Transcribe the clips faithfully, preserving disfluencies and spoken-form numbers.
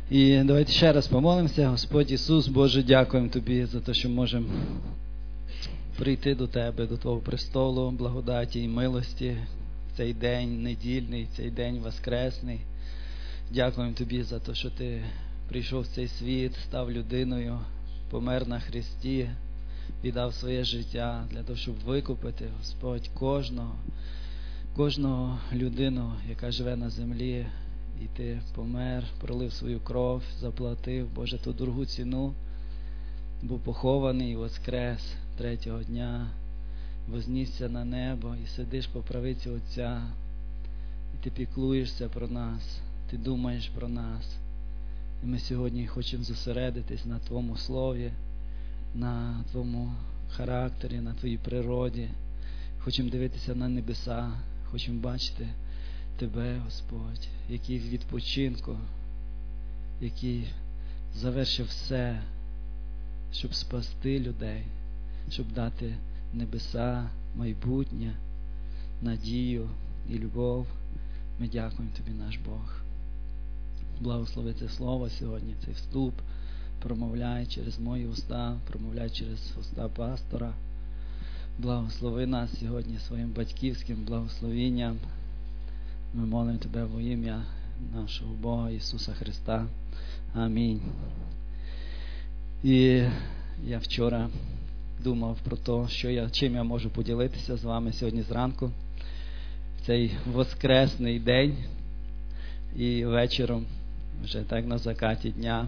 І давайте ще раз помолимося. Господь Ісус, Боже, дякуємо Тобі за те, що можемо прийти до Тебе, до Твого престолу, благодаті і милості в цей день недільний, цей день воскресний. Дякуємо Тобі за те, що Ти прийшов в цей світ, став людиною, помер на хресті, віддав своє життя для того, щоб викупити, Господь, кожного, кожного людину, яка живе на землі. І Ти помер, пролив свою кров, заплатив, Боже, ту дорогу ціну, був похований і воскрес третього дня, вознісся на небо і сидиш по правиці Отця, і Ти піклуєшся про нас, Ти думаєш про нас. І ми сьогодні хочемо зосередитись на Твоєму слові, на Твоєму характері, на Твоїй природі. Хочемо дивитися на небеса, хочемо бачити Тебе, Господь, який в відпочинку, який завершив все, щоб спасти людей, щоб дати небеса, майбутнє, надію і любов. Ми дякуємо Тобі, наш Бог. Благослови це слово сьогодні, цей вступ. Промовляй через мої уста, промовляй через уста пастора. Благослови нас сьогодні своїм батьківським благословінням. Ми молимо Тебе во ім'я нашого Бога Ісуса Христа. Амінь. І я вчора думав про те, що я, чим я можу поділитися з вами сьогодні зранку, в цей воскресний день і вечором, вже так на закаті дня,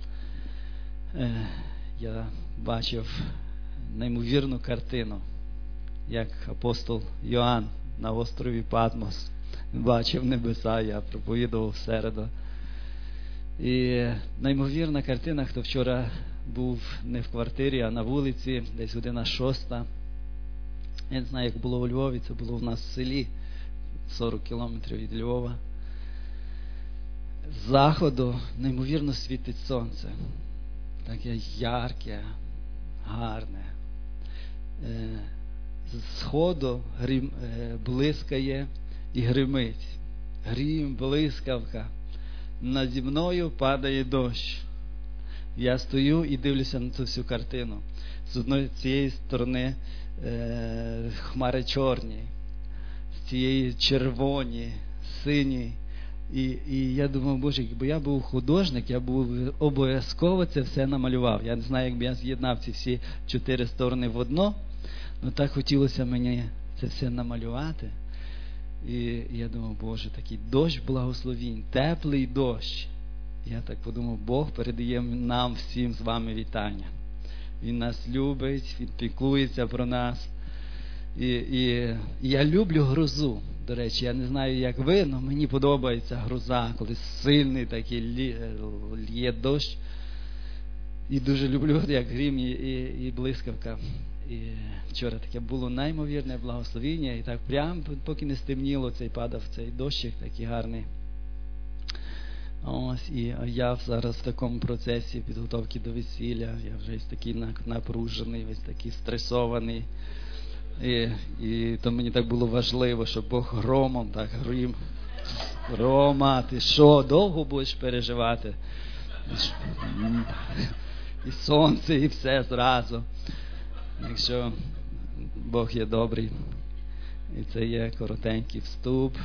я бачив неймовірну картину, як апостол Йоанн на острові Патмос бачив небеса, я проповідував в середу. І неймовірна картина, хто вчора був не в квартирі, а на вулиці, десь година шоста. Я не знаю, як було у Львові, це було в нас в селі, сорок кілометрів від Львова. З заходу неймовірно світить сонце. Таке ярке, гарне. З сходу грім блискає і гримить. Грім, блискавка. Наді мною падає дощ. Я стою і дивлюся на цю всю картину. З одної цієї сторони е, хмари чорні, з цієї червоні, сині. І, і я думав, Боже, якби я був художник, я б обов'язково це все намалював. Я не знаю, якби я з'єднав ці всі чотири сторони в одно, але так хотілося мені це все намалювати. І я думав, Боже, такий дощ благословінь, теплий дощ. Я так подумав, Бог передає нам всім з вами вітання. Він нас любить, Він піклується про нас. І, і, і я люблю грозу. До речі, я не знаю, як ви, але мені подобається гроза, коли сильний такий лє дощ. І дуже люблю, як грім і, і, і блискавка. І вчора таке було неймовірне благословіння, і так прямо, поки не стемніло, цей падав цей дощик такий гарний. Ось, і я зараз в такому процесі підготовки до весілля, я вже весь такий напружений, весь такий стресований. І, і то мені так було важливо, щоб Бог громом так грім. Рома, ти що, довго будеш переживати? І сонце, і все зразу. Якщо Бог є добрий. І це є коротенький вступ.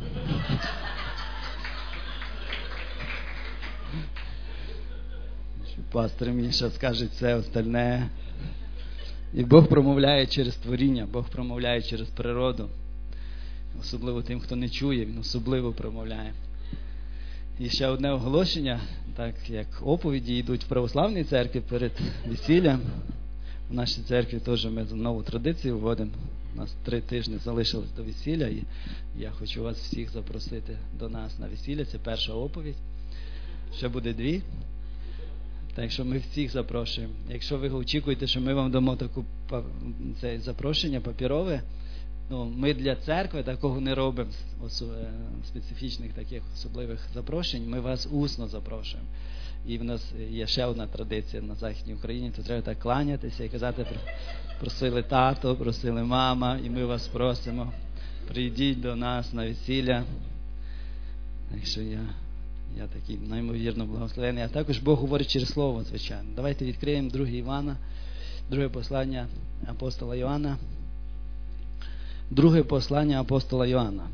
Пастор Міша скаже все остальне. І Бог промовляє через творіння, Бог промовляє через природу. Особливо тим, хто не чує, Він особливо промовляє. І ще одне оголошення, так як оповіді йдуть в православній церкві перед весіллям. В нашій церкві теж ми нову традицію вводимо. У нас три тижні залишилось до весілля, і я хочу вас всіх запросити до нас на весілля. Це перша оповідь. Ще буде дві. Так що ми всіх запрошуємо. Якщо ви очікуєте, що ми вам дамо таку це запрошення папірове, ну, ми для церкви такого не робимо, специфічних таких особливих запрошень. Ми вас усно запрошуємо. І в нас є ще одна традиція на Західній Україні, то треба так кланятися і казати, просили тато, просили мама, і ми вас просимо, прийдіть до нас на весілля. Так що я Я такий неймовірно благословений. А також Бог говорить через Слово, звичайно. Давайте відкриємо друге Івана, друге послання апостола Йоанна. Друге послання апостола Йоанна.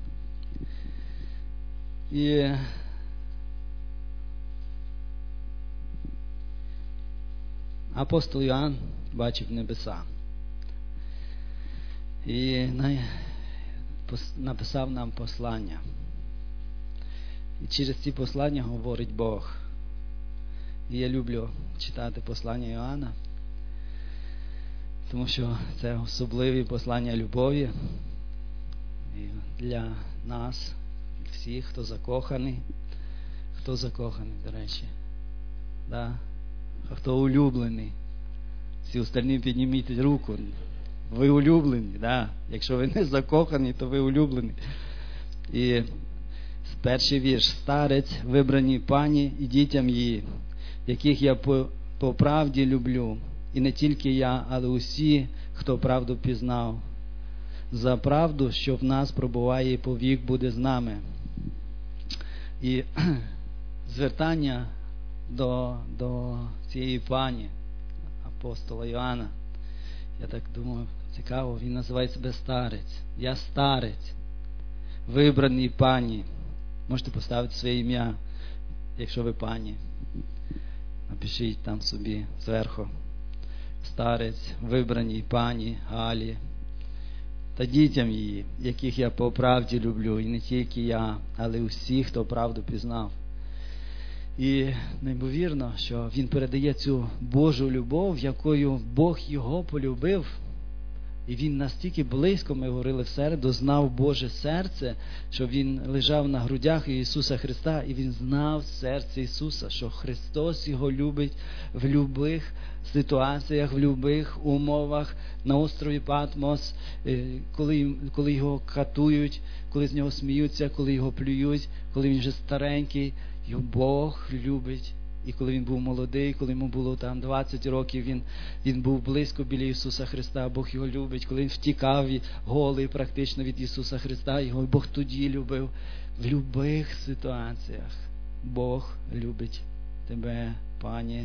І апостол Йоанн бачив небеса. І написав нам послання. І через ці послання говорить Бог. І я люблю читати послання Йоанна, тому що це особливі послання любові і для нас, всіх, хто закоханий. Хто закоханий, до речі? Да? А хто улюблений? Всі остальні підніміть руку. Ви улюблені, да? Якщо ви не закохані, то ви улюблені. І перший вірш. Старець, вибрані пані і дітям її, яких я по, по правді люблю. І не тільки я, але усі, хто правду пізнав. За правду, що в нас пробуває і повік буде з нами. І звертання до, до цієї пані, апостола Йоанна, я так думаю, цікаво, він називає себе старець. Я старець, вибраний пані. Можете поставити своє ім'я, якщо ви пані. Напишіть там собі зверху. Старець, вибраній пані Галі та дітям її, яких я по правді люблю. І не тільки я, але усі, хто правду пізнав. І неймовірно, що він передає цю Божу любов, якою Бог його полюбив. І він настільки близько, ми говорили в середу, знав Боже серце, що він лежав на грудях Ісуса Христа, і він знав серце Ісуса, що Христос його любить в любих ситуаціях, в любих умовах, на острові Патмос, коли, коли його катують, коли з нього сміються, коли його плюють, коли він вже старенький, його Бог любить. І коли він був молодий, коли йому було там двадцять років, він, він був близько біля Ісуса Христа, Бог його любить. Коли він втікав голий практично від Ісуса Христа, його Бог тоді любив. В любих ситуаціях Бог любить тебе, пані,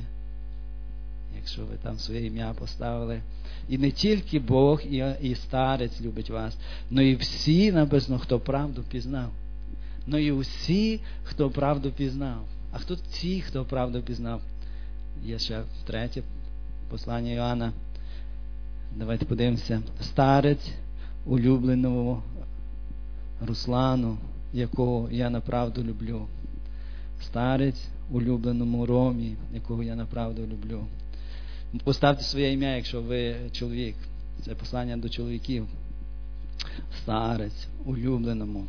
якщо ви там своє ім'я поставили. І не тільки Бог і, і старець любить вас, але і всі, написано, хто правду пізнав. Но і усі, хто правду пізнав. А хто ті, хто правду пізнав? Є ще третє послання Йоанна. Давайте подивимося. Старець улюбленого Руслану, якого я направду люблю. Старець улюбленому Ромі, якого я направду люблю. Поставте своє ім'я, якщо ви чоловік. Це послання до чоловіків. Старець улюбленому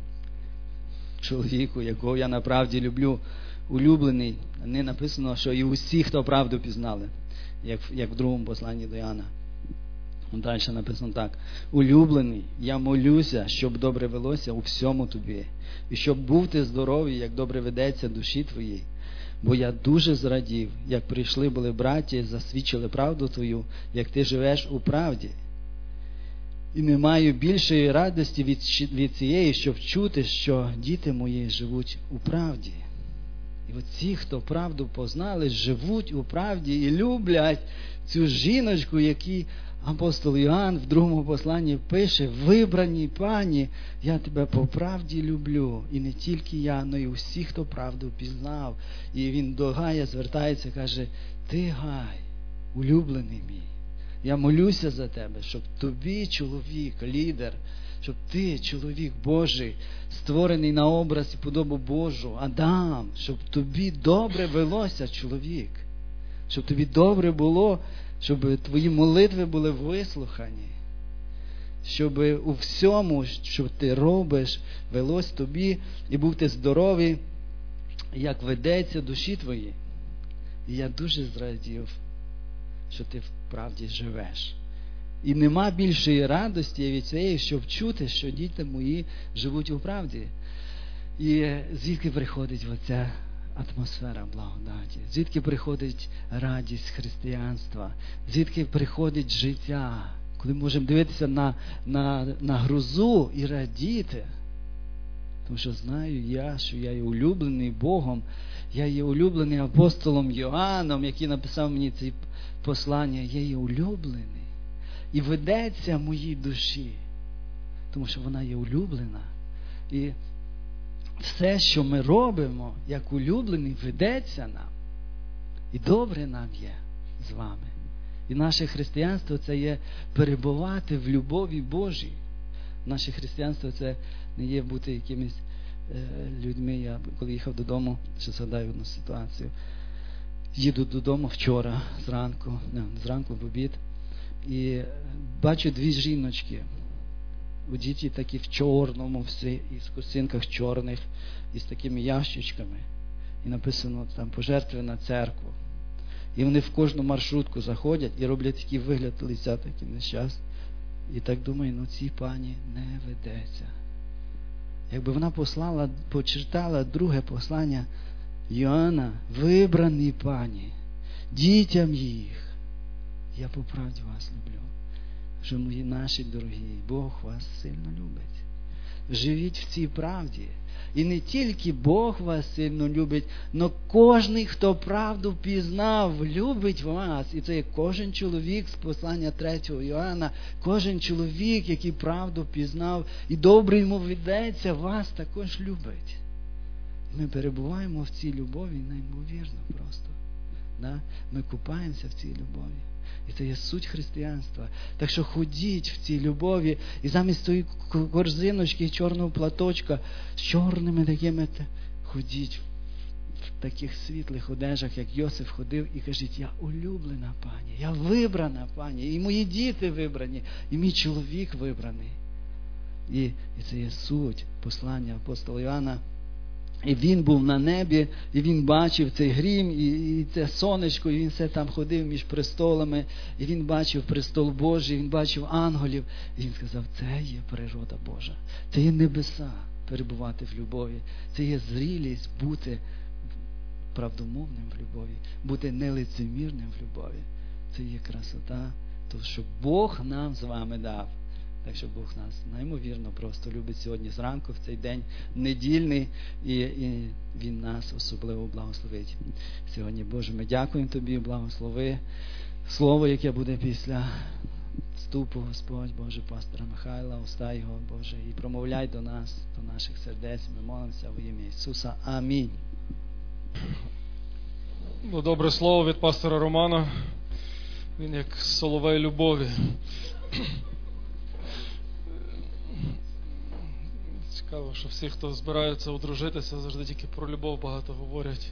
чоловіку, якого я направді люблю. Улюблений, не написано, що і усі, хто правду пізнали, як, як в другому посланні до Іоанна. Далі написано так. Улюблений, я молюся, щоб добре велося у всьому тобі, і щоб був ти здоровий, як добре ведеться душі твоїй. Бо я дуже зрадів, як прийшли були браті, засвідчили правду твою, як ти живеш у правді. І не маю більшої радості від, від цієї, щоб чути, що діти мої живуть у правді. І оці, хто правду познали, живуть у правді і люблять цю жіночку, яку апостол Йоанн в другому посланні пише: вибрані пані, я тебе по правді люблю. І не тільки я, але й усі, хто правду пізнав. І він до Гая звертається, каже: ти, Гай, улюблений мій, я молюся за тебе, щоб тобі, чоловік, лідер, щоб ти, чоловік Божий, створений на образ і подобу Божу, Адам, щоб тобі добре велося, чоловік, щоб тобі добре було, щоб твої молитви були вислухані, щоб у всьому, що ти робиш, велось тобі і був ти здоровий, як ведеться душі твої. І я дуже зрадів, що ти вправді живеш. І нема більшої радості від цієї, щоб чути, що діти мої живуть у правді. І звідки приходить оця атмосфера благодаті? Звідки приходить радість християнства? Звідки приходить життя? Коли можемо дивитися на, на, на грозу і радіти. Тому що знаю я, що я є улюблений Богом, я є улюблений апостолом Йоанном, який написав мені ці послання. Я є улюблений. І ведеться моїй душі, тому що вона є улюблена. І все, що ми робимо, як улюблений, ведеться нам. І добре нам є з вами. І наше християнство – це є перебувати в любові Божій. Наше християнство – це не є бути якимись е, людьми. Я коли їхав додому, ще згадаю одну ситуацію. Їду додому вчора, зранку, не, зранку в обід, і бачу дві жіночки. Одіті такі в чорному, всі, і з косинках чорних, і з такими ящичками. І написано там «Пожертви на церкву». І вони в кожну маршрутку заходять і роблять такий вигляд лиця, такий нещас. І так думаю, ну цій пані не ведеться. Якби вона послала, почитала друге послання Йоанна, вибрані пані, дітям їх. Я по правді вас люблю. Що мої наші дорогі, Бог вас сильно любить. Живіть в цій правді. І не тільки Бог вас сильно любить, але кожен, хто правду пізнав, любить вас. І це є кожен чоловік з послання третього Йоанна, кожен чоловік, який правду пізнав і добре йому ведеться, вас також любить. І ми перебуваємо в цій любові неймовірно просто. Да? Ми купаємося в цій любові. І це є суть християнства. Так що ходіть в цій любові, і замість тої корзиночки, чорного платочка, з чорними такими, ходіть в таких світлих одежах, як Йосиф ходив, і кажіть, я улюблена пані, я вибрана пані, і мої діти вибрані, і мій чоловік вибраний. І, і це є суть послання апостола Йоанна. І він був на небі, і він бачив цей грім, і, і це сонечко, і він все там ходив між престолами, і він бачив престол Божий, він бачив ангелів, і він сказав, це є природа Божа, це є небеса, перебувати в любові, це є зрілість бути правдомовним в любові, бути нелицемірним в любові, це є красота, тому що Бог нам з вами дав. Так що Бог нас неймовірно просто любить сьогодні зранку, в цей день недільний, і, і Він нас особливо благословить. Сьогодні, Боже, ми дякуємо Тобі, благослови слово, яке буде після вступу, Господь, Боже, пастора Михайла, уста його, Боже, і промовляй до нас, до наших сердець. Ми молимося во ім'я Ісуса. Амінь. Ну, добре слово від пастора Романа. Він як соловей любові. Цікаво, що всі, хто збираються одружитися, завжди тільки про любов багато говорять.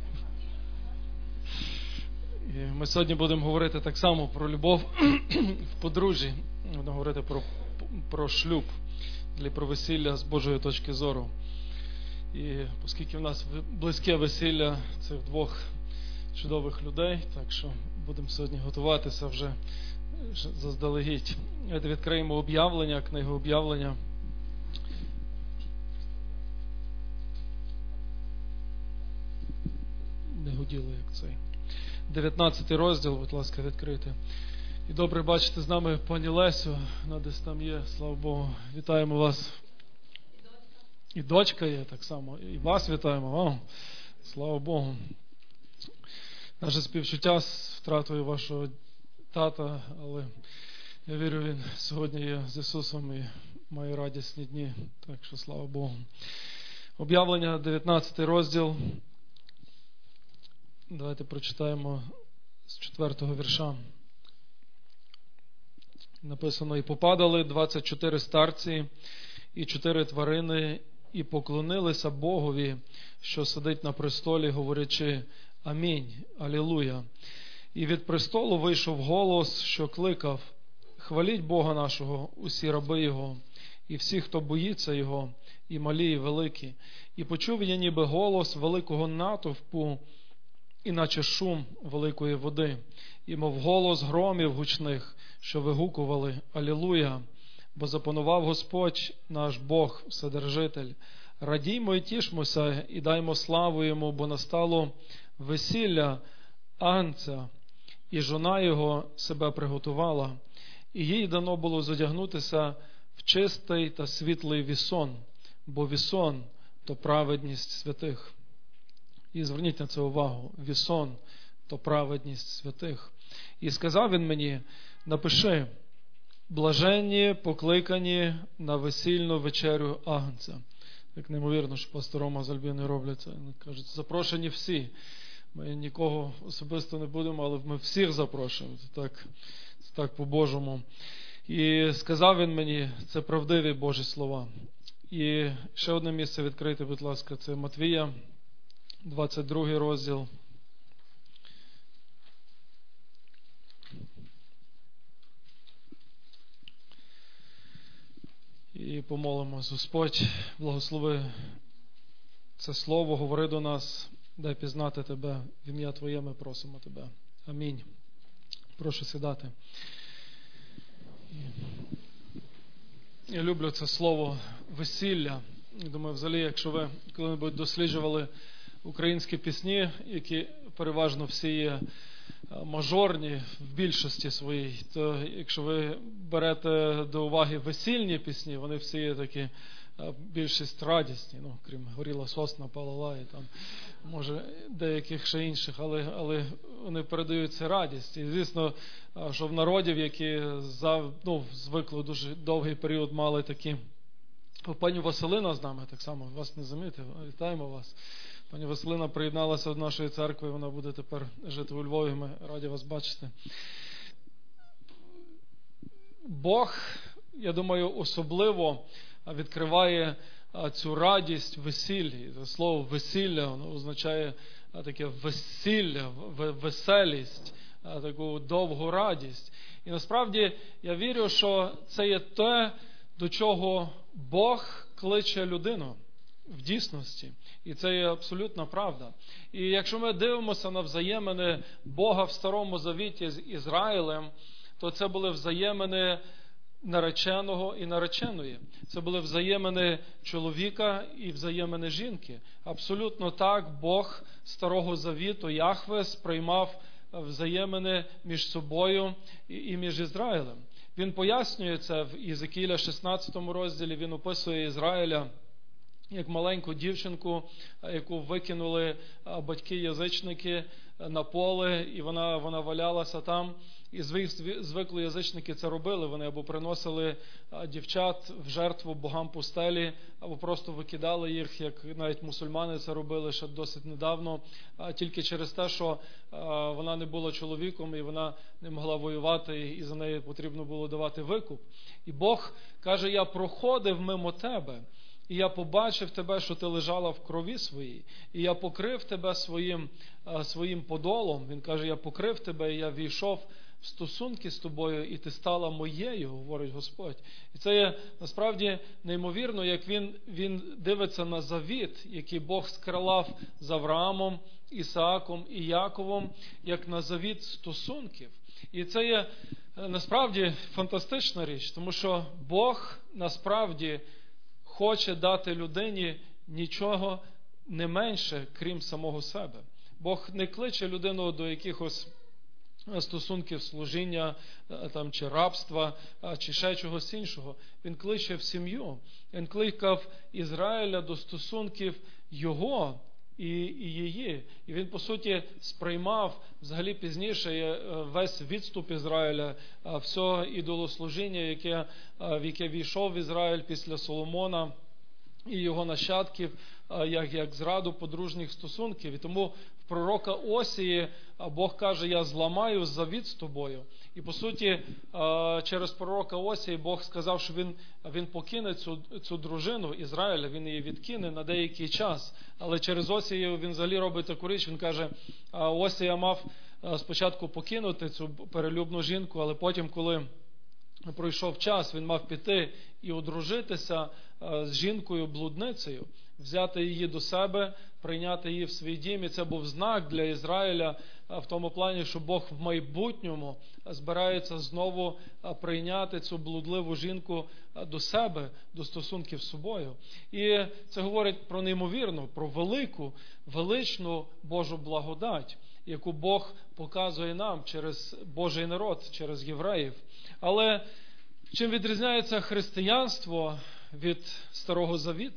І ми сьогодні будемо говорити так само про любов в подружжі. Будемо говорити про, про шлюб, про весілля з Божої точки зору. І оскільки в нас близьке весілля цих двох чудових людей, так що будемо сьогодні готуватися вже заздалегідь. Давайте відкриємо об'явлення, книгу об'явлення. Не гуділо, як цей. дев'ятнадцятий розділ, будь ласка, відкрийте. І добре бачити з нами пані Лесю, вона десь там є, слава Богу. Вітаємо вас. І дочка є так само. І вас вітаємо. О, слава Богу. Наше співчуття з втратою вашого тата, але я вірю, він сьогодні є з Ісусом і має радісні дні. Так що слава Богу. Об'явлення, дев'ятнадцятий розділ. Давайте прочитаємо з четвертого вірша. Написано: «І попадали двадцять чотири старці і чотири тварини, і поклонилися Богові, що сидить на престолі, говорячи: Амінь, Алілуя. І від престолу вийшов голос, що кликав: Хваліть Бога нашого, усі раби Його, і всі, хто боїться Його, і малі, і великі. І почув я ніби голос великого натовпу, іначе шум великої води, і мов голос громів гучних, що вигукували: Алілуя, бо запанував Господь наш Бог, Вседержитель. Радіймо і тішмося, і даймо славу Йому, бо настало весілля Агнця, і жона Його себе приготувала, і їй дано було задягнутися в чистий та світлий вісон, бо вісон – то праведність святих. І зверніть на це увагу. Вісон – то праведність святих. І сказав він мені, напиши, блаженні, покликані на весільну вечерю Агнця. Так неймовірно, що пастор Рома з Альбіною роблять це. Вони кажуть, запрошені всі. Ми нікого особисто не будемо, але ми всіх запрошуємо. Це так, це так по-божому. І сказав він мені, це правдиві Божі слова. І ще одне місце відкрийте, будь ласка, це Матвія, двадцять другий розділ. І помолимось. Господь, благослови це слово, говори до нас, дай пізнати Тебе, в ім'я Твоє ми просимо Тебе. Амінь. Прошу сідати. Я люблю це слово весілля. Думаю, взагалі, якщо ви коли-небудь досліджували українські пісні, які переважно всі є мажорні в більшості своїй, то якщо ви берете до уваги весільні пісні, вони всі є такі більшість радісні, ну, крім горіла сосна, палала і там, може, деяких ще інших, але, але вони передають це радість. І, звісно, що в народів, які за, ну, звикли дуже довгий період мали такі... Пані Василина з нами, так само, вас не замітив, вітаємо вас. Пані Василина приєдналася до нашої церкви, вона буде тепер жити у Львові, ми раді вас бачити. Бог, я думаю, особливо відкриває цю радість в весіллі. Це слово весілля, воно означає таке весілля, веселість, таку довгу радість. І насправді я вірю, що це є те, до чого Бог кличе людину в дійсності. І це є абсолютна правда. І якщо ми дивимося на взаємини Бога в Старому Завіті з Ізраїлем, то це були взаємини нареченого і нареченої. Це були взаємини чоловіка і взаємини жінки. Абсолютно так Бог Старого Завіту, Яхве, сприймав взаємини між собою і між Ізраїлем. Він пояснює це в Єзекіля шістнадцятому розділі, він описує Ізраїля як маленьку дівчинку, яку викинули батьки-язичники на поле, і вона, вона валялася там. І звикли язичники це робили, вони або приносили дівчат в жертву богам пустелі, або просто викидали їх, як навіть мусульмани це робили ще досить недавно, тільки через те, що вона не була чоловіком, і вона не могла воювати, і за неї потрібно було давати викуп. І Бог каже, я проходив мимо тебе, і я побачив тебе, що ти лежала в крові своїй, і я покрив тебе своїм, своїм подолом. Він каже, я покрив тебе, і я війшов в стосунки з тобою, і ти стала моєю, говорить Господь. І це є насправді неймовірно, як він, він дивиться на завіт, який Бог складав з Авраамом, Ісааком і Яковом, як на завіт стосунків. І це є насправді фантастична річ, тому що Бог насправді хоче дати людині нічого не менше, крім самого себе. Бог не кличе людину до якихось стосунків служіння там, чи рабства, чи ще чогось іншого. Він кличе в сім'ю. Він кликав Ізраїля до стосунків його і, і її. І він, по суті, сприймав взагалі пізніше весь відступ Ізраїля, все ідолослужіння, яке, в яке війшов Ізраїль після Соломона і його нащадків, як, як зраду подружніх стосунків. І тому в пророка Осії Бог каже, я зламаю завіт з тобою. І по суті, через пророка Осії Бог сказав, що він, він покине цю, цю дружину Ізраїля, він її відкине на деякий час. Але через Осію він взагалі робить таку річ, він каже, Осія мав спочатку покинути цю перелюбну жінку, але потім, коли пройшов час, він мав піти і одружитися з жінкою-блудницею, взяти її до себе, прийняти її в свій дім. І це був знак для Ізраїля в тому плані, що Бог в майбутньому збирається знову прийняти цю блудливу жінку до себе, до стосунків з собою. І це говорить про неймовірну, про велику, величну Божу благодать, яку Бог показує нам через Божий народ, через євреїв. Але чим відрізняється християнство від Старого Завіту?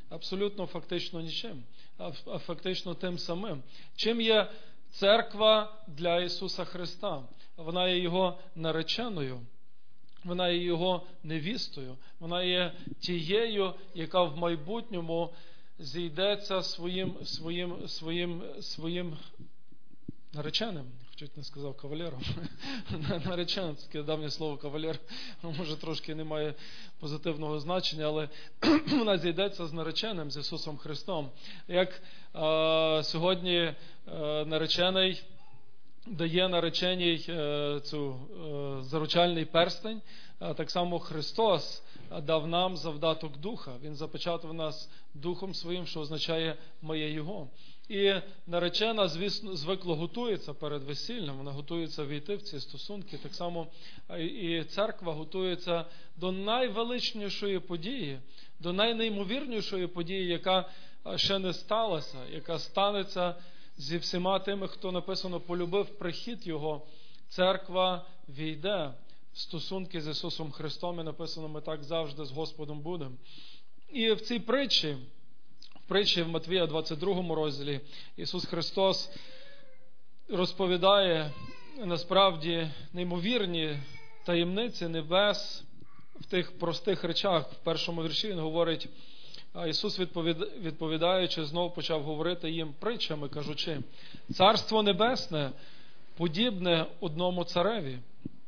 Абсолютно фактично нічим, а фактично тим самим. Чим є церква для Ісуса Христа? Вона є Його нареченою, вона є Його невістою, вона є тією, яка в майбутньому зійдеться своїм, своїм, своїм, своїм нареченим. Чуть не сказав кавалером. Нареченим, таке давнє слово кавалер, може трошки не має позитивного значення, але вона зійдеться з нареченим, з Ісусом Христом. Як е, сьогодні е, наречений дає нареченій е, цю е, заручальний перстень, е, так само Христос дав нам завдаток Духа. Він запечатав нас Духом Своїм, що означає «моє Його». І наречена, звісно, звикло готується перед весіллям, вона готується війти в ці стосунки. Так само і церква готується до найвеличнішої події, до найнеймовірнішої події, яка ще не сталася, яка станеться зі всіма тими, хто, написано, полюбив прихід Його. Церква війде в стосунки з Ісусом Христом, і написано, ми так завжди з Господом будемо. І в цій притчі, в притчі в Матвія двадцять другому розділі, Ісус Христос розповідає насправді неймовірні таємниці небес в тих простих речах. В першому вірші Він говорить, а Ісус, відповідаючи, знов почав говорити їм притчами, кажучи, «Царство Небесне подібне одному цареві,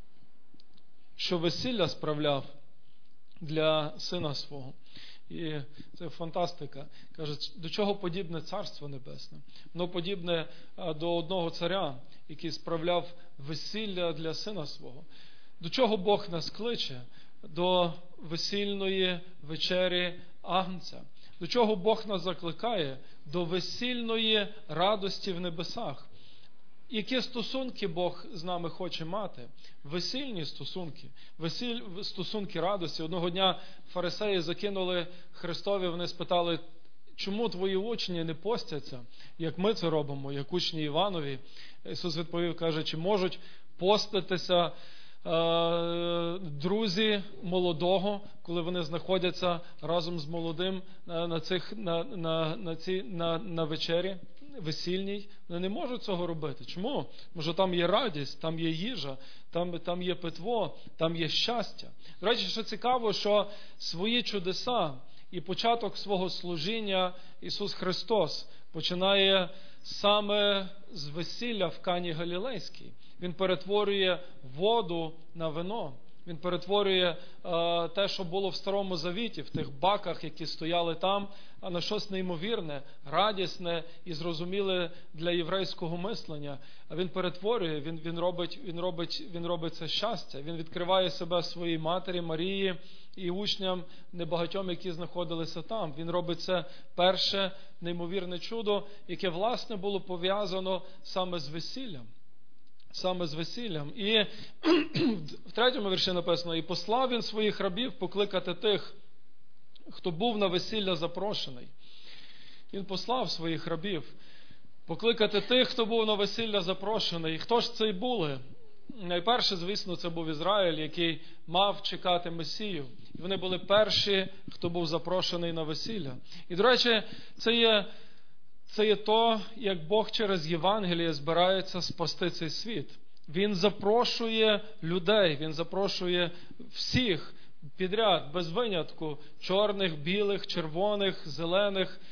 що весілля справляв для сина свого». І це фантастика. Каже, до чого подібне Царство Небесне? Воно подібне до одного царя, який справляв весілля для сина свого. До чого Бог нас кличе? До весільної вечері Агнця. До чого Бог нас закликає? До весільної радості в небесах. Які стосунки Бог з нами хоче мати? Весільні стосунки, весіль, стосунки радості. Одного дня фарисеї закинули Христові, вони спитали, чому твої учні не постяться, як ми це робимо, як учні Іванові. Ісус відповів, каже, чи можуть поститися е, друзі молодого, коли вони знаходяться разом з молодим на, цих, на, на, на, ці, на, на вечері весільній? Вони не можуть цього робити. Чому? Може там є радість, там є їжа, там, там є питво, там є щастя. До речі, що цікаво, що свої чудеса і початок свого служіння Ісус Христос починає саме з весілля в Кані Галілейській. Він перетворює воду на вино. Він перетворює е, те, що було в Старому Завіті, в тих баках, які стояли там, а на щось неймовірне, радісне і зрозуміле для єврейського мислення. А він перетворює, він, він, робить, він, робить, він робить це щастя. Він відкриває себе своїй матері Марії і учням небагатьом, які знаходилися там. Він робить це перше неймовірне чудо, яке, власне, було пов'язано саме з весіллям. Саме з весіллям. І в третьому вірші написано, «І послав він своїх рабів покликати тих, хто був на весілля запрошений». Він послав своїх рабів покликати тих, хто був на весілля запрошений. І хто ж це й були? Найперше, звісно, це був Ізраїль, який мав чекати Месію. І вони були перші, хто був запрошений на весілля. І, до речі, це є Це є то, як Бог через Євангеліє збирається спасти цей світ. Він запрошує людей, Він запрошує всіх підряд, без винятку, чорних, білих, червоних, зелених,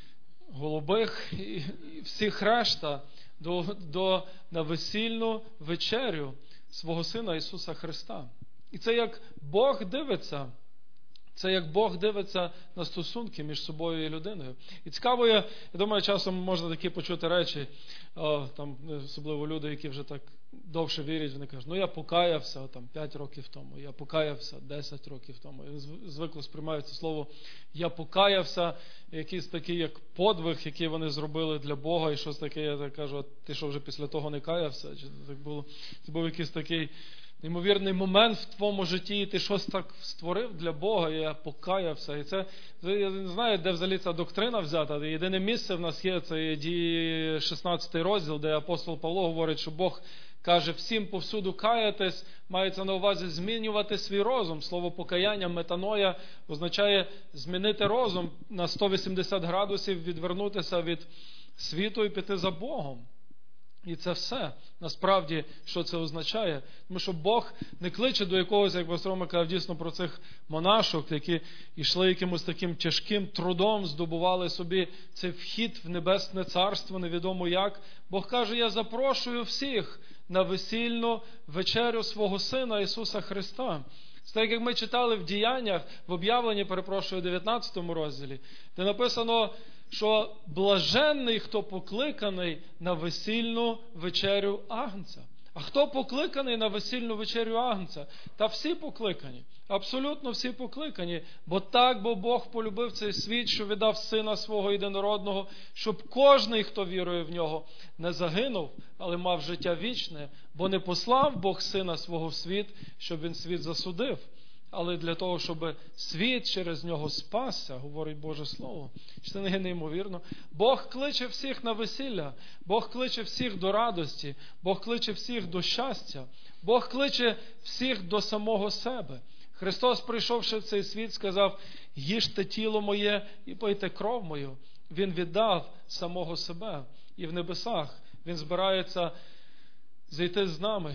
голубих і всіх решта до, до, на весільну вечерю свого Сина Ісуса Христа. І це як Бог дивиться. Це як Бог дивиться на стосунки між собою і людиною. І цікаво, я, я думаю, часом можна такі почути речі, о, там, особливо люди, які вже так довше вірять, вони кажуть, ну я покаявся там, п'ять років тому, я покаявся десять років тому. І звикло сприймають це слово «я покаявся», якийсь такий як подвиг, який вони зробили для Бога, і щось таке, я так кажу, ти що вже після того не каявся? Чи це так було? Це був якийсь такий неймовірний момент в твоєму житті, і ти щось так створив для Бога, і я покаявся. І це, я не знаю, де взагалі ця доктрина взята. Єдине місце в нас є, це Дії шістнадцятий розділ, де апостол Павло говорить, що Бог каже всім повсюду каятись, мається на увазі змінювати свій розум. Слово покаяння, метаноя, означає змінити розум на сто вісімдесят градусів, відвернутися від світу і піти за Богом. І це все, насправді, що це означає. Тому що Бог не кличе до якогось, як вас Рома казав, дійсно про цих монашок, які йшли якимось таким тяжким трудом, здобували собі цей вхід в небесне царство, невідомо як. Бог каже, я запрошую всіх на весільну вечерю свого Сина Ісуса Христа. Це так, як ми читали в Діяннях, в об'явленні, перепрошую, дев'ятнадцятому розділі, де написано, що блаженний, хто покликаний на весільну вечерю Агнця. А хто покликаний на весільну вечерю Агнця? Та всі покликані. Абсолютно всі покликані. Бо так, бо Бог полюбив цей світ, що віддав Сина Свого єдинородного, щоб кожний, хто вірує в Нього, не загинув, але мав життя вічне. Бо не послав Бог Сина Свого в світ, щоб Він світ засудив, але для того, щоб світ через нього спасся, говорить Боже Слово. Це не неймовірно. Бог кличе всіх на весілля, Бог кличе всіх до радості, Бог кличе всіх до щастя, Бог кличе всіх до самого себе. Христос, прийшовши в цей світ, сказав, їжте тіло моє і пийте кров мою. Він віддав самого себе. І в небесах Він збирається зійти з нами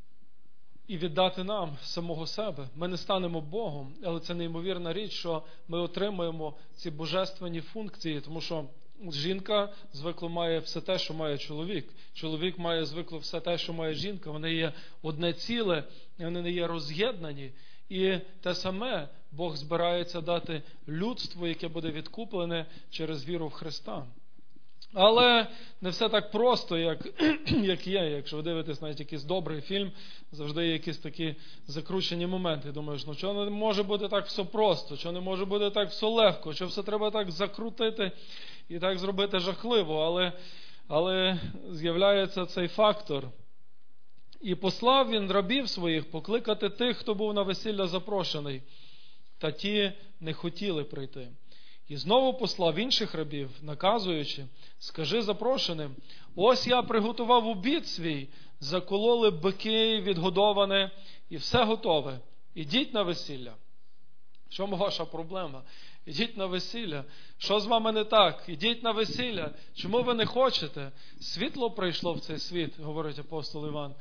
і віддати нам самого себе. Ми не станемо Богом, але це неймовірна річ, що ми отримуємо ці божественні функції, тому що жінка звикло має все те, що має чоловік. Чоловік має звикло все те, що має жінка. Вони є одне ціле, вони не є роз'єднані. І те саме Бог збирається дати людству, яке буде відкуплене через віру в Христа. Але не все так просто, як, як є. Якщо ви дивитесь навіть якийсь добрий фільм, завжди є якісь такі закручені моменти. Думаєш, ну чого не може бути так все просто, чого не може бути так все легко, чого все треба так закрутити і так зробити жахливо. Але, але з'являється цей фактор. І послав він рабів своїх покликати тих, хто був на весілля запрошений, та ті не хотіли прийти. І знову послав інших рабів, наказуючи, скажи запрошеним, ось я приготував обід свій, закололи бики відгодоване, і все готове. Ідіть на весілля. В чому ваша проблема? Ідіть на весілля. Що з вами не так? Ідіть на весілля. Чому ви не хочете? Світло прийшло в цей світ, говорить апостол Іван.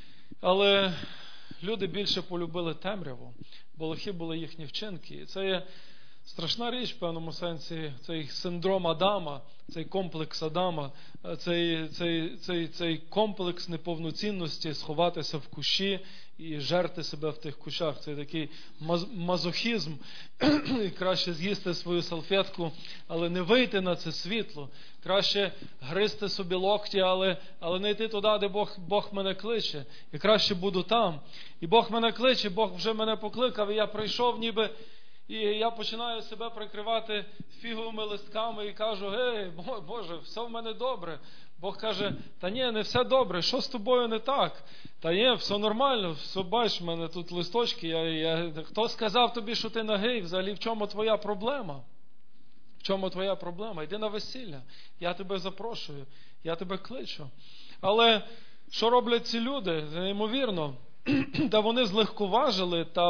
Але люди більше полюбили темряву, бо лихі були їхні вчинки. І це є страшна річ в певному сенсі, цей синдром Адама, цей комплекс Адама, цей, цей, цей, цей комплекс неповноцінності, сховатися в кущі і жерти себе в тих кущах. Це такий мазохізм, і краще з'їсти свою салфетку, але не вийти на це світло. Краще гризти собі локті, але, але не йти туди, де Бог, Бог мене кличе. І краще буду там. І Бог мене кличе, Бог вже мене покликав, і я прийшов ніби... І я починаю себе прикривати фіговими листками і кажу, гей, Боже, все в мене добре. Бог каже, та ні, не все добре, що з тобою не так? Та ні, все нормально, все, бачиш, в мене тут листочки. Я, я... Хто сказав тобі, що ти нагий? Взагалі, в чому твоя проблема? В чому твоя проблема? Йди на весілля, я тебе запрошую, я тебе кличу. Але що роблять ці люди? Це неймовірно. Та вони злегковажили та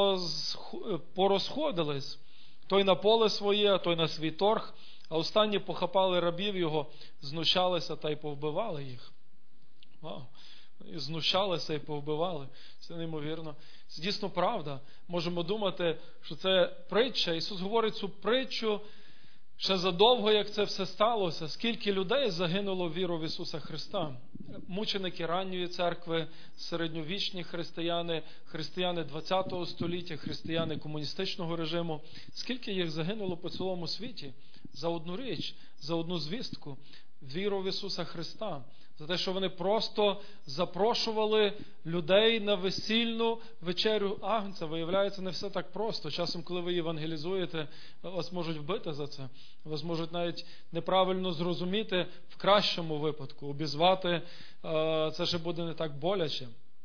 порозходились. Той на поле своє, а той на свій торг, а останні похапали рабів його, знущалися та й повбивали їх. Вау. І знущалися і повбивали. Це неймовірно. Це дійсно правда. Можемо думати, що це притча. Ісус говорить цю притчу ще задовго, як це все сталося. Скільки людей загинуло в віру в Ісуса Христа. Мученики ранньої церкви, середньовічні християни, християни ХХ століття, християни комуністичного режиму. Скільки їх загинуло по цілому світі за одну річ, за одну звістку, віру в Ісуса Христа. За те, що вони просто запрошували людей на весільну вечерю Агнця. Виявляється, не все так просто. Часом, коли ви євангелізуєте, вас можуть вбити за це. Вас можуть навіть неправильно зрозуміти в кращому випадку. Обізвати, це ще буде не так боляче.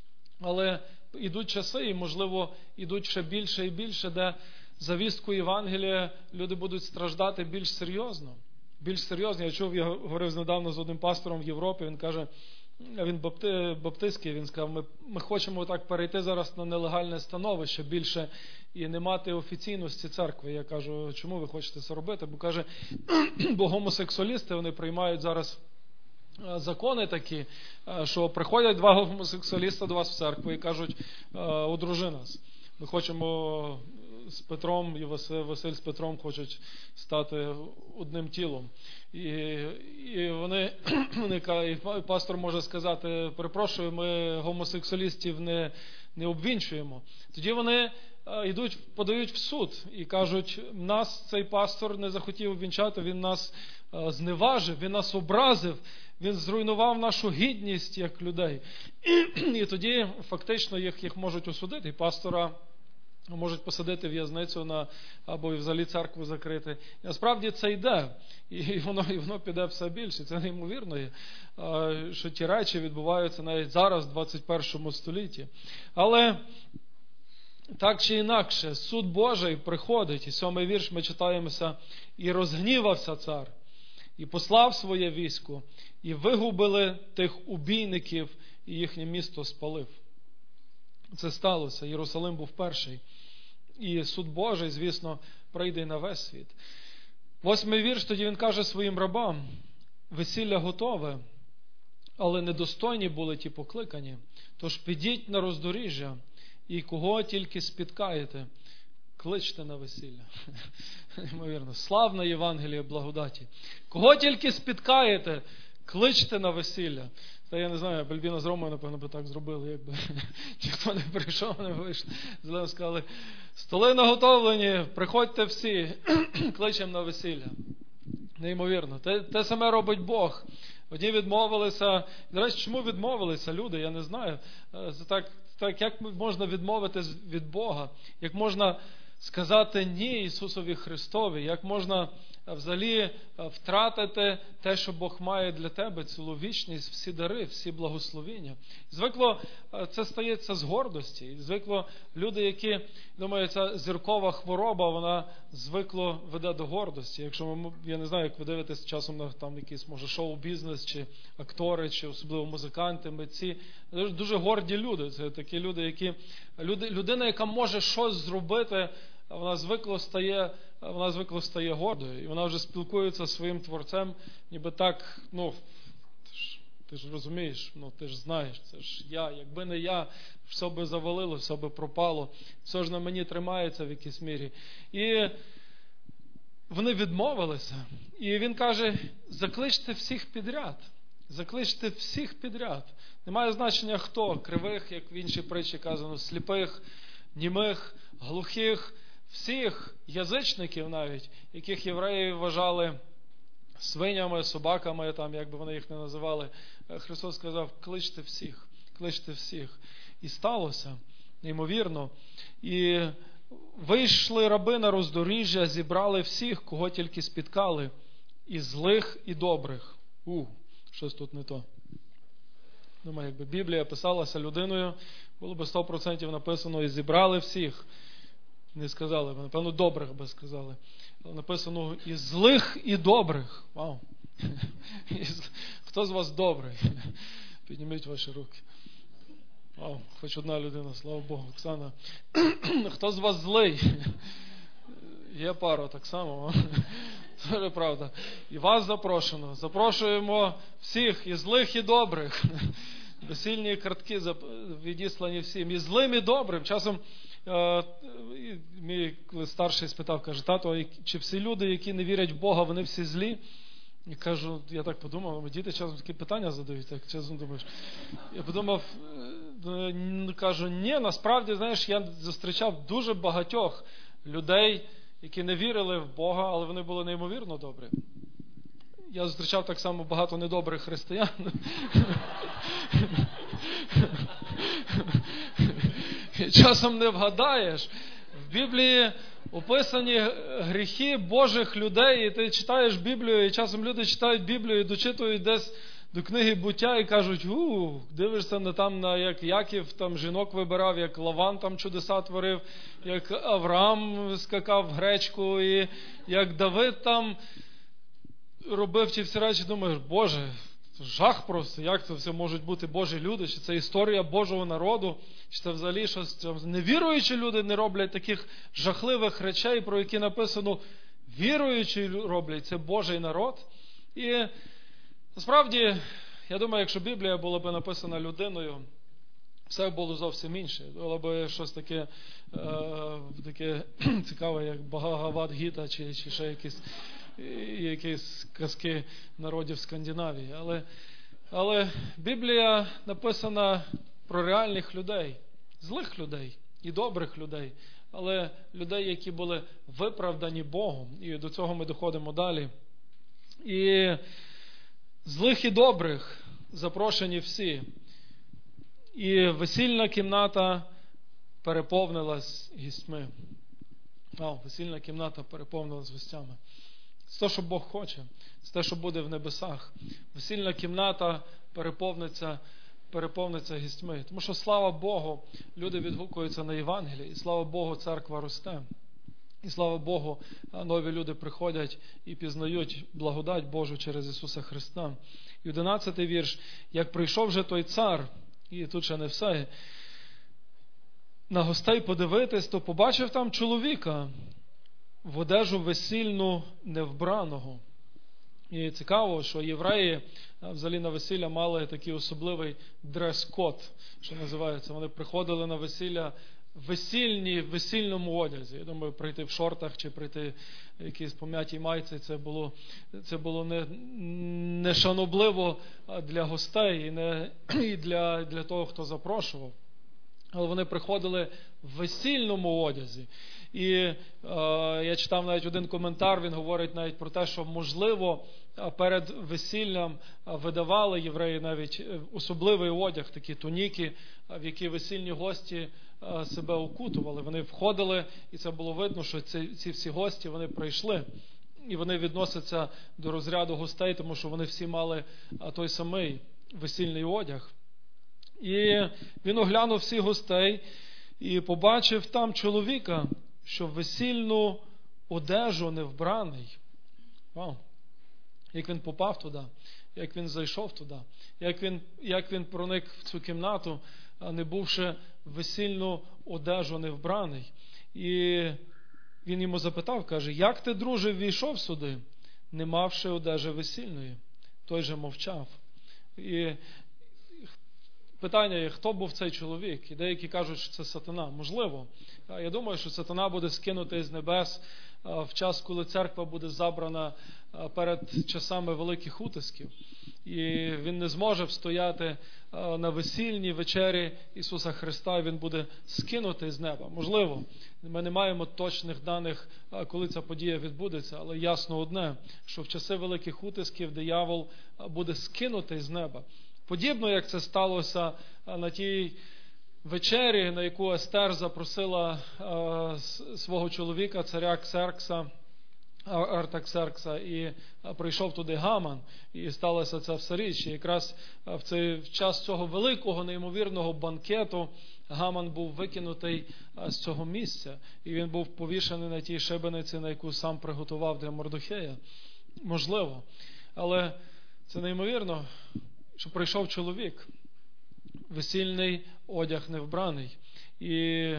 Але ідуть часи, і, можливо, ідуть ще більше і більше, де за вістку Євангелія люди будуть страждати більш серйозно. Більш серйозно. Я чув, я говорив недавно з одним пастором в Європі, він каже, він бапти, баптистський, він сказав, ми, ми хочемо так перейти зараз на нелегальне становище більше і не мати офіційності церкви. Я кажу, чому ви хочете це робити? Бо каже, бо гомосексуалісти, вони приймають зараз закони такі, що приходять два гомосексуаліста до вас в церкву і кажуть, одружи нас. Ми хочемо з Петром, і Василь, Василь з Петром хочуть стати одним тілом. І, і вони, вони, і пастор може сказати, перепрошую, ми гомосексуалістів не, не обвінчуємо. Тоді вони йдуть, подають в суд і кажуть, нас цей пастор не захотів обвінчати, він нас зневажив, він нас образив, він зруйнував нашу гідність як людей. І, і тоді фактично їх, їх можуть осудити, і пастора можуть посадити в в'язницю на, або взагалі церкву закрити. І насправді це йде, і воно, і воно піде все більше. Це неймовірно, що ті речі відбуваються навіть зараз, в двадцять першому столітті. Але так чи інакше, суд Божий приходить, і сьомий вірш ми читаємося, і розгнівався цар, і послав своє військо, і вигубили тих убійників, і їхнє місто спалив. Це сталося. Єрусалим був перший. І суд Божий, звісно, прийде на весь світ. Восьмий вірш, тоді він каже своїм рабам, весілля готове, але недостойні були ті покликані. Тож підіть на роздоріжжя, і кого тільки спіткаєте, кличте на весілля. Ймовірно, славна Євангелія благодаті. Кого тільки спіткаєте, кличте на весілля. Та я не знаю, Бальбіна з Ромою, напевно, би так зробили, якби ніхто не прийшов, не вийшов. Зелено сказали, столи наготовлені, приходьте всі, кличемо на весілля. Неймовірно. Те, те саме робить Бог. Одні відмовилися. До речі, чому відмовилися люди? Я не знаю. Це так, так, як можна відмовитись від Бога? Як можна сказати ні Ісусові Христові? Як можна взагалі втратити те, що Бог має для тебе, цілу вічність, всі дари, всі благословіння? Звикло, це стається з гордості. Звикло люди, які, думаю, ця зіркова хвороба, вона звикло веде до гордості. Якщо ми, я не знаю, як ви дивитесь часом на там якийсь, може, шоу-бізнес, чи актори, чи особливо музиканти, митці, дуже горді люди. Це такі люди, які, люди, людина, яка може щось зробити, вона звикло стає, вона звикло стає гордою, і вона вже спілкується зі своїм творцем, ніби так, ну, ти ж, ти ж розумієш, ну, ти ж знаєш, це ж я, якби не я, все би завалило, все би пропало, все ж на мені тримається в якійсь мірі. І вони відмовилися, і він каже, закличте всіх підряд, закличте всіх підряд. Немає значення хто, кривих, як в іншій притчі казано, сліпих, німих, глухих, всіх язичників навіть, яких євреї вважали свинями, собаками, там, як би вони їх не називали. Христос сказав, кличте всіх, кличте всіх. І сталося, неймовірно. І вийшли раби на роздоріжжя, зібрали всіх, кого тільки спіткали, і злих, і добрих. У, щось тут не то. Думаю, якби Біблія писалася людиною, було б сто відсотків написано, і зібрали всіх. Не сказали, напевно, добрих би сказали. Але написано і злих, і добрих. Вау. Хто з вас добрий? Підніміть ваші руки. Вау, хоч одна людина, слава Богу. Оксана. Хто з вас злий? Є пара так само. Це правда. І вас запрошено. Запрошуємо всіх, і злих, і добрих. Весільні картки відіслані всім. І злим, і добрим. Часом мій старший спитав, каже, тато, чи всі люди, які не вірять в Бога, вони всі злі? І кажу, я так подумав, діти часом такі питання задають, так чесно думаєш. Я подумав, кажу, ні, насправді, знаєш, я зустрічав дуже багатьох людей, які не вірили в Бога, але вони були неймовірно добрі. Я зустрічав так само багато недобрих християн. І часом не вгадаєш. В Біблії описані гріхи Божих людей, і ти читаєш Біблію, і часом люди читають Біблію і дочитують десь до книги Буття і кажуть, у, дивишся на там, на як Яків там жінок вибирав, як Лаван там чудеса творив, як Авраам скакав в гречку, і як Давид там робив ті всі речі. Думаєш, Боже, жах просто, як це все можуть бути Божі люди, чи це історія Божого народу, чи це взагалі щось, невіруючі люди не роблять таких жахливих речей, про які написано, віруючі роблять, це Божий народ. І насправді, я думаю, якщо Біблія була б написана людиною, все було зовсім інше. Було б щось таке, е, таке цікаве, як Багавад-гіта, чи, чи ще якісь, якісь казки народів Скандинавії. Але, але Біблія написана про реальних людей, злих людей і добрих людей, але людей, які були виправдані Богом. І до цього ми доходимо далі. І злих і добрих запрошені всі. І весільна кімната переповнилась гістьми. А, весільна кімната переповнилась гостями. Це те, що Бог хоче. Це те, що буде в небесах. Весільна кімната переповниться, переповниться гістьми. Тому що, слава Богу, люди відгукуються на Євангеліє. І слава Богу, церква росте. І слава Богу, нові люди приходять і пізнають благодать Божу через Ісуса Христа. І одинадцятий вірш. Як прийшов же той цар, і тут ще не все, на гостей подивитись, то побачив там чоловіка в одежу весільну невбраного. І цікаво, що євреї взагалі на весілля мали такий особливий дрес-код, що називається. Вони приходили на весілля весільні, в весільному одязі. Я думаю, прийти в шортах чи прийти в якійсь пом'ятій майці, це було, це було не, не шанобливо для гостей і, не, і для, для того, хто запрошував. Але вони приходили в весільному одязі. І е, я читав навіть один коментар, він говорить навіть про те, що можливо перед весіллям видавали євреї навіть особливий одяг, такі туніки, в які весільні гості себе окутували. Вони входили, і це було видно, що ці, ці всі гості, вони прийшли. І вони відносяться до розряду гостей, тому що вони всі мали той самий весільний одяг. І він оглянув всіх гостей і побачив там чоловіка, що в весільну одежу не вбраний. Вау! Як він попав туди, як він зайшов туди, як він, як він проник в цю кімнату, не бувши в весільну одежу не вбраний. І він йому запитав, каже, як ти, друже, ввійшов сюди, не мавши одежі весільної? Той же мовчав. І питання є, хто був цей чоловік? І деякі кажуть, що це сатана. Можливо. Я думаю, що сатана буде скинутий з небес в час, коли церква буде забрана перед часами великих утисків. І він не зможе встояти на весільній вечері Ісуса Христа, і він буде скинутий з неба. Можливо. Ми не маємо точних даних, коли ця подія відбудеться, але ясно одне, що в часи великих утисків диявол буде скинутий з неба. Подібно, як це сталося на тій вечері, на яку Естер запросила свого чоловіка, царя Ксеркса, Артаксеркса, і прийшов туди Гаман, і сталося ця вся річ. І якраз в цей в час цього великого, неймовірного банкету Гаман був викинутий з цього місця, і він був повішений на тій шибениці, на яку сам приготував для Мордохея. Можливо. Але це неймовірно, що прийшов чоловік, весільний одяг не вбраний. І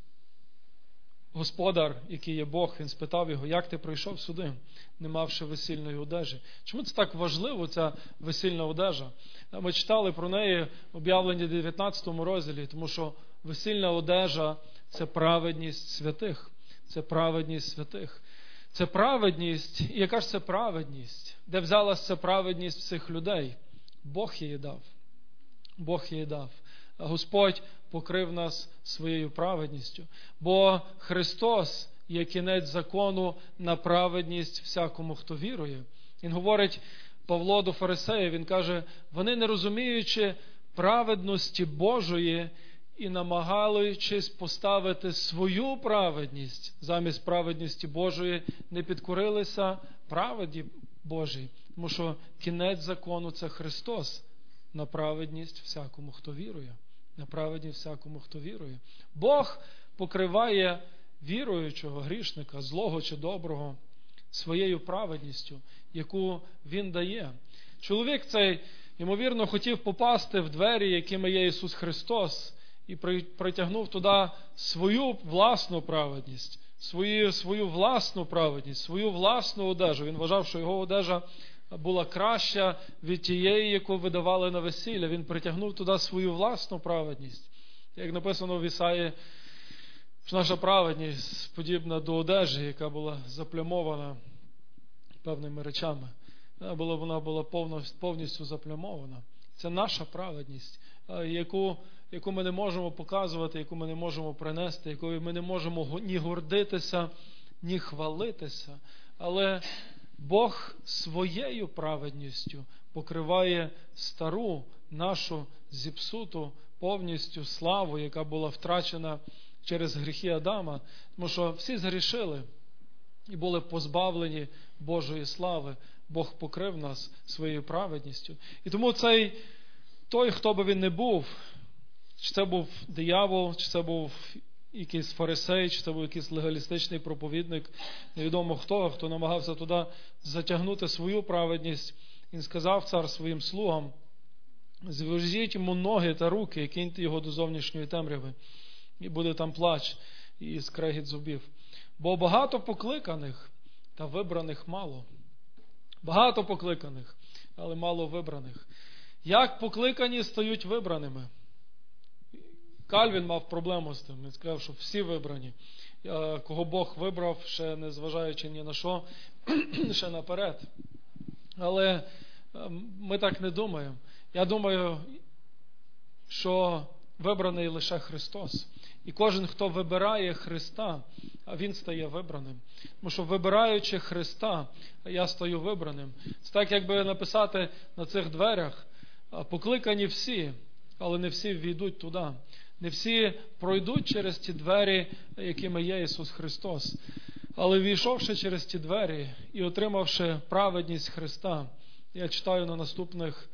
господар, який є Бог, він спитав його, як ти прийшов сюди, не мавши весільної одежі? Чому це так важливо, ця весільна одежа? Ми читали про неї в об'явленні дев'ятнадцятому розділі, тому що весільна одежа – це праведність святих. Це праведність святих. Це праведність, і яка ж це праведність? Де взялася ця праведність всіх людей? Бог її дав. Бог її дав. Господь покрив нас своєю праведністю. Бо Христос є кінець закону на праведність всякому, хто вірує. Він говорить Павло до фарисеїв, він каже, вони не розуміючи праведності Божої і намагаючись поставити свою праведність замість праведності Божої, не підкорилися праведі, Божий. Тому що кінець закону – це Христос. На праведність всякому, хто вірує. На праведність всякому, хто вірує. Бог покриває віруючого грішника, злого чи доброго, своєю праведністю, яку Він дає. Чоловік цей, ймовірно, хотів попасти в двері, якими є Ісус Христос, і притягнув туди свою власну праведність, свою, свою власну праведність, свою власну одежу. Він вважав, що його одежа була краща від тієї, яку видавали на весілля. Він притягнув туди свою власну праведність. Як написано в Ісаї, що наша праведність подібна до одежі, яка була заплямована певними речами. Вона була, вона була повністю заплямована. Це наша праведність, яку, яку ми не можемо показувати, яку ми не можемо принести, якою ми не можемо ні гордитися, ні хвалитися. Але Бог своєю праведністю покриває стару нашу зіпсуту повністю славу, яка була втрачена через гріхи Адама. Тому що всі згрішили і були позбавлені Божої слави. Бог покрив нас своєю праведністю. І тому цей, той, хто би він не був, чи це був диявол, чи це був якийсь фарисей, чи це був якийсь легалістичний проповідник, невідомо хто, хто намагався туди затягнути свою праведність. Він сказав цар своїм слугам: зв'яжіть йому ноги та руки і киньте його до зовнішньої темряви. І буде там плач і скрегіт зубів. Бо багато покликаних, та вибраних мало. Багато покликаних, але мало вибраних. Як покликані стають вибраними? Кальвін мав проблему з тим. Він сказав, що всі вибрані. Кого Бог вибрав, ще не зважаючи ні на що, ще наперед. Але ми так не думаємо. Я думаю, що вибраний лише Христос. І кожен, хто вибирає Христа, він стає вибраним. Тому що, вибираючи Христа, я стаю вибраним. Це так, якби написати на цих дверях: покликані всі, але не всі ввійдуть туди. Не всі пройдуть через ті двері, якими є Ісус Христос. Але війшовши через ті двері і отримавши праведність Христа, я читаю на наступних,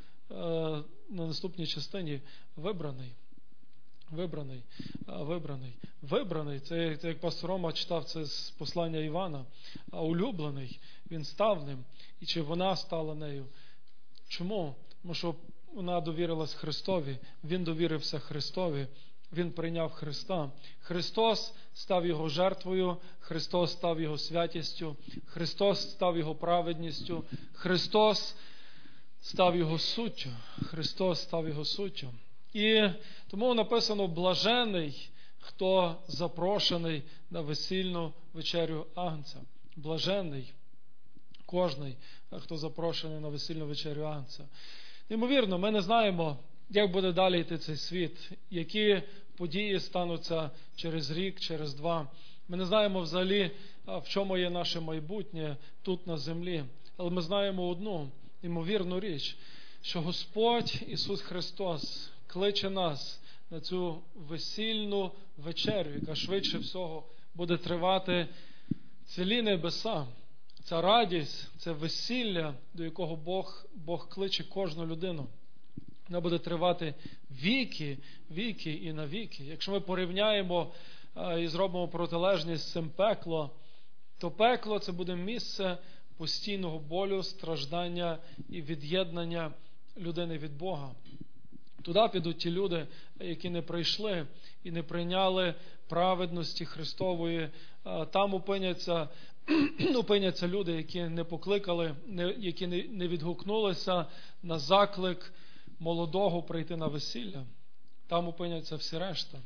на наступній частині: вибраний. Вибраний, вибраний, вибраний. Це, це як пастор Рома читав це з послання Івана. А улюблений, він став ним. І чи вона стала нею? Чому? Тому що вона довірилась Христові, він довірився Христові, він прийняв Христа. Христос став його жертвою, Христос став його святістю, Христос став його праведністю, Христос став його суттю, Христос став його суттю. І тому написано: блажений, хто запрошений на весільну вечерю Агнця. Блажений кожний, хто запрошений на весільну вечерю Агнця. Ймовірно, ми не знаємо, як буде далі йти цей світ, які події стануться через рік, через два. Ми не знаємо взагалі, в чому є наше майбутнє тут на землі. Але ми знаємо одну ймовірну річ, що Господь Ісус Христос кличе нас на цю весільну вечерю, яка швидше всього буде тривати цілі небеса. Ця радість, це весілля, до якого Бог, Бог кличе кожну людину. Вона буде тривати віки, віки і навіки. Якщо ми порівняємо і зробимо протилежність з цим пекло, то пекло – це буде місце постійного болю, страждання і від'єднання людини від Бога. Туди підуть ті люди, які не прийшли і не прийняли праведності Христової. Там опиняться, опиняться люди, які не покликали, які не відгукнулися на заклик молодого прийти на весілля. Там опиняться всі решта.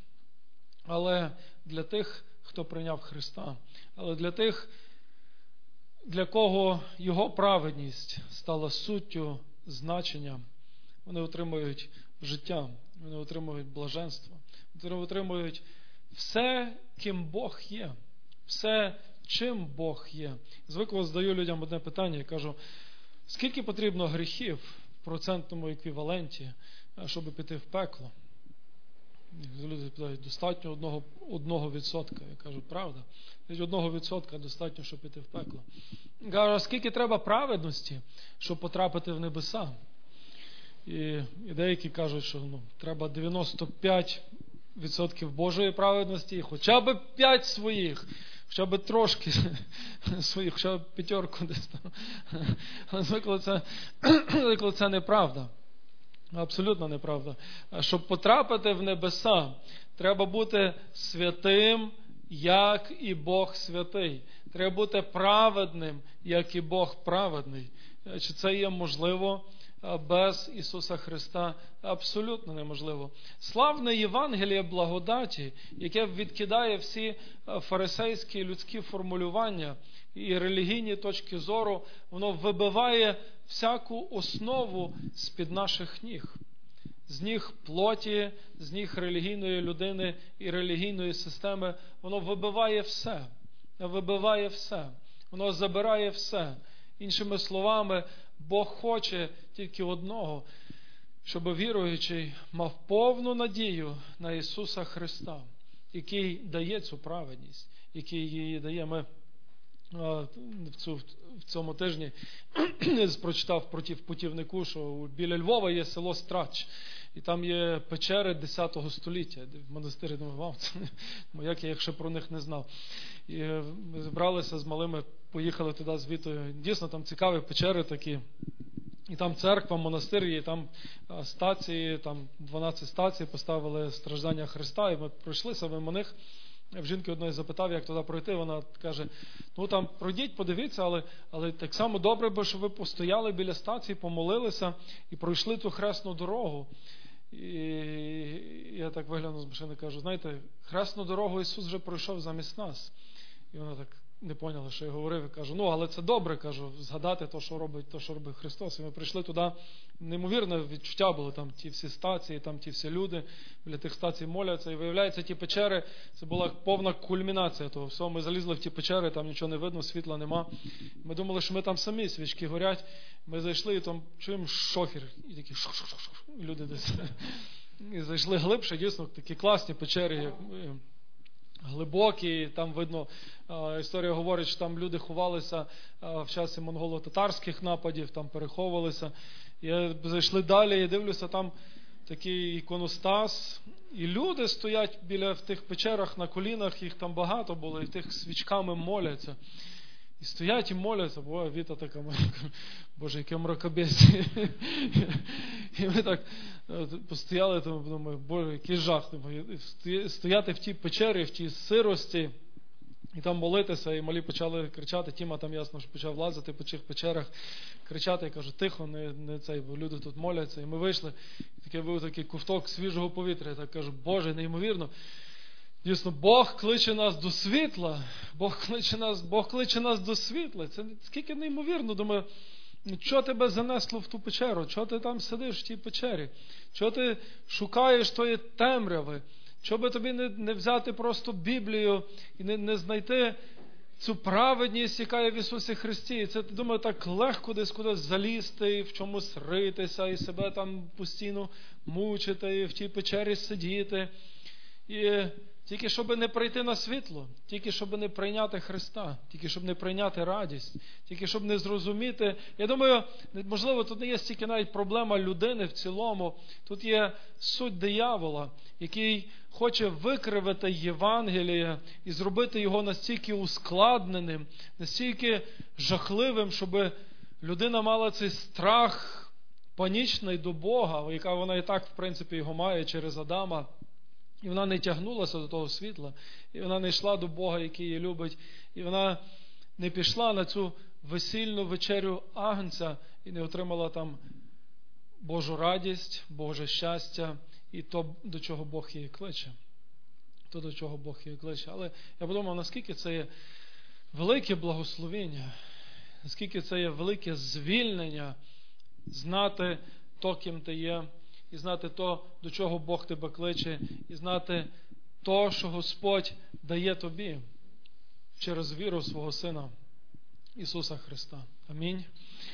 Але для тих, хто прийняв Христа, але для тих, для кого Його праведність стала суттю, значенням, вони отримують життя, вони отримують блаженство, вони отримують все, ким Бог є, все, чим Бог є. Звикло задаю людям одне питання, я кажу: скільки потрібно гріхів в процентному еквіваленті, щоб піти в пекло? Люди питають, достатньо одного, одного відсотка. Я кажу, правда. Від одного відсотка достатньо, щоб піти в пекло. Я кажу, а скільки треба праведності, щоб потрапити в небеса? І, і деякі кажуть, що ну, треба дев'яносто п'ять відсотків Божої праведності, і хоча б п'ять своїх, хоча б трошки своїх, хоча б п'ятерку десь там. Але звикли це, звикли це неправда. Абсолютно неправда. Щоб потрапити в небеса, треба бути святим, як і Бог святий. Треба бути праведним, як і Бог праведний. Чи це є можливо без Ісуса Христа? Абсолютно неможливо. Славне Євангеліє благодаті, яке відкидає всі фарисейські людські формулювання і релігійні точки зору, воно вибиває всяку основу з-під наших ніг. З ніг плоті, з ніг релігійної людини і релігійної системи, воно вибиває все. Вибиває все. Воно забирає все. Іншими словами, Бог хоче тільки одного, щоб віруючий мав повну надію на Ісуса Христа, який дає цю праведність, який її дає. Ми в, цю, в цьому тижні прочитав про ті в путівнику, що біля Львова є село Страч, і там є печери десятого століття. В монастирі думав, вау, це не, як я, якщо про них не знав. І ми зібралися з малими, поїхали туди з Вітою. Дійсно, там цікаві печери такі. І там церква, монастир, і там стації, там дванадцять стацій поставили страждання Христа, і ми пройшлися мимо них. В жінки одної запитав, як туди пройти, вона каже, ну там пройдіть, подивіться, але, але так само добре би, щоб ви постояли біля стації, помолилися і пройшли ту хресну дорогу. І я так виглянув з машини, кажу, знаєте, хресну дорогу Ісус вже пройшов замість нас. І вона так не поняла, що я говорив, і кажу, ну, але це добре, кажу, згадати те, що робить, то, що робить Христос. І ми прийшли туди, неймовірне відчуття було, там ті всі стації, там ті всі люди, біля тих стацій моляться, і виявляється, ті печери, це була повна кульмінація того всього. Ми залізли в ті печери, там нічого не видно, світла нема. Ми думали, що ми там самі, свічки горять. Ми зайшли, і там чуємо шофер, і такі шух-шух-шух, і люди десь. І зайшли глибше, дійсно, такі класні печери, як глибокі, там видно, історія говорить, що там люди ховалися в часі монголо-татарських нападів, там переховувалися. Я зайшли далі і дивлюся, там такий іконостас, і люди стоять біля в тих печерах на колінах, їх там багато було, і тих свічками моляться. І стоять і моляться, бо Віта така, боже, яке мракобесие. І ми так постояли, думаю, боже, який жах. Стояти в тій печері, в тій сирості, і там молитися, і малі почали кричати. Тіма там ясно, що почав лазити по цих печерах, кричати. Я кажу, тихо, не, не цей, бо люди тут моляться. І ми вийшли, і такий був такий ковток свіжого повітря. Я так кажу, боже, неймовірно. Дійсно, Бог кличе нас до світла, Бог кличе нас, Бог кличе нас до світла. Це скільки неймовірно. Думаю, що тебе занесло в ту печеру? Чого ти там сидиш в тій печері? Чого ти шукаєш тої темряви? Чого би тобі не, не взяти просто Біблію і не, не знайти цю праведність, яка є в Ісусі Христі? І це, думаю, так легко десь кудись залізти, в чомусь ритися, і себе там постійно мучити, і в тій печері сидіти. І тільки щоб не прийти на світло, тільки щоб не прийняти Христа, тільки щоб не прийняти радість, тільки щоб не зрозуміти. Я думаю, можливо, тут не є стільки навіть проблема людини в цілому. Тут є суть диявола, який хоче викривити Євангеліє і зробити його настільки ускладненим, настільки жахливим, щоб людина мала цей страх панічний до Бога, яка вона і так, в принципі, його має через Адама. І вона не тягнулася до того світла, і вона не йшла до Бога, який її любить, і вона не пішла на цю весільну вечерю Агнця і не отримала там Божу радість, Боже щастя і то, до чого Бог її кличе. То, до чого Бог її кличе. Але я подумав, наскільки це є велике благословення, наскільки це є велике звільнення знати то, ким ти є, і знати то, до чого Бог тебе кличе, і знати то, що Господь дає тобі через віру свого Сина Ісуса Христа. Амінь.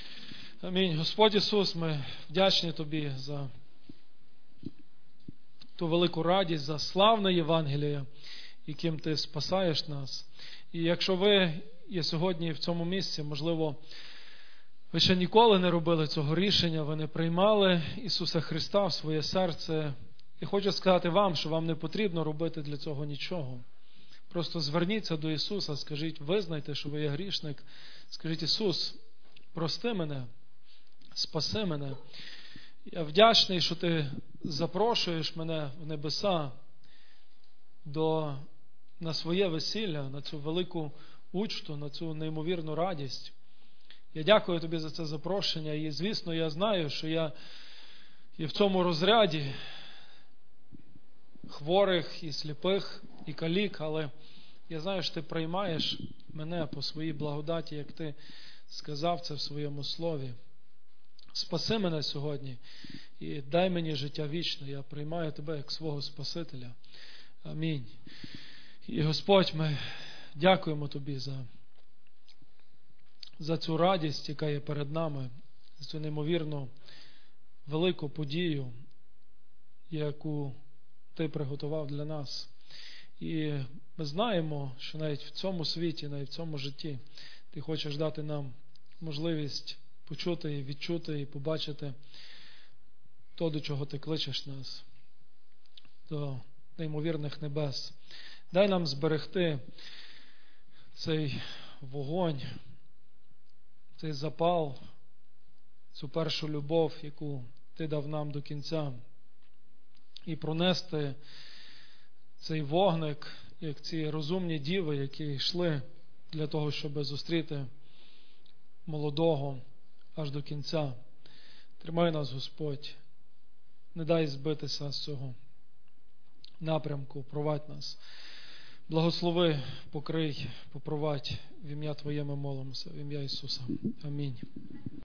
Амінь. Господь Ісус, ми вдячні Тобі за ту велику радість, за славне Євангеліє, яким Ти спасаєш нас. І якщо ви є сьогодні в цьому місці, можливо, ви ще ніколи не робили цього рішення, ви не приймали Ісуса Христа в своє серце. І хочу сказати вам, що вам не потрібно робити для цього нічого. Просто зверніться до Ісуса, скажіть, визнайте, що ви є грішник. Скажіть: Ісус, прости мене, спаси мене. Я вдячний, що Ти запрошуєш мене в небеса до, на своє весілля, на цю велику учту, на цю неймовірну радість. Я дякую Тобі за це запрошення. І, звісно, я знаю, що я є в цьому розряді хворих і сліпих, і калік, але я знаю, що Ти приймаєш мене по своїй благодаті, як Ти сказав це в своєму слові. Спаси мене сьогодні і дай мені життя вічне. Я приймаю Тебе як свого Спасителя. Амінь. І, Господь, ми дякуємо Тобі за, за цю радість, яка є перед нами, за цю неймовірну велику подію, яку Ти приготував для нас. І ми знаємо, що навіть в цьому світі, навіть в цьому житті Ти хочеш дати нам можливість почути і відчути і побачити то, до чого Ти кличеш нас, до неймовірних небес. Дай нам зберегти цей вогонь, цей запал, цю першу любов, яку Ти дав нам до кінця, і пронести цей вогник, як ці розумні діви, які йшли для того, щоб зустріти молодого аж до кінця. Тримай нас, Господь, не дай збитися з цього напрямку, провадь нас. Благослови, покрий, попровадь, в ім'я Твоє ми молимося, в ім'я Ісуса. Амінь.